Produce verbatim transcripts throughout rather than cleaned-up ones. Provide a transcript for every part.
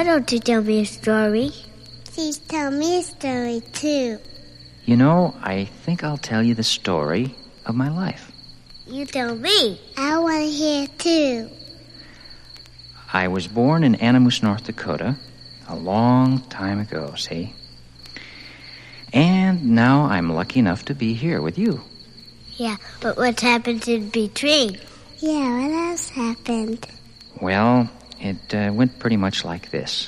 Why don't you tell me a story? Please tell me a story, too. You know, I think I'll tell you the story of my life. You tell me. I want to hear, too. I was born in Animus, North Dakota, a long time ago, see? And now I'm lucky enough to be here with you. Yeah, but what's happened in between? Yeah, what else happened? Well, it uh, went pretty much like this.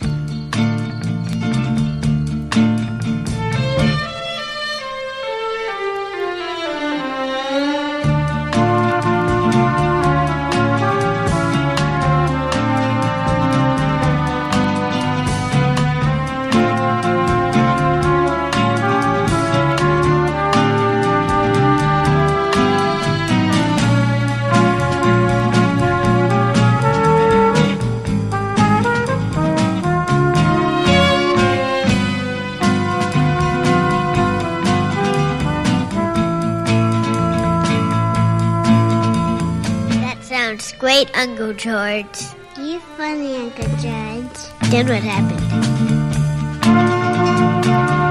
Sounds great, Uncle George. You're funny, Uncle George. Then what happened?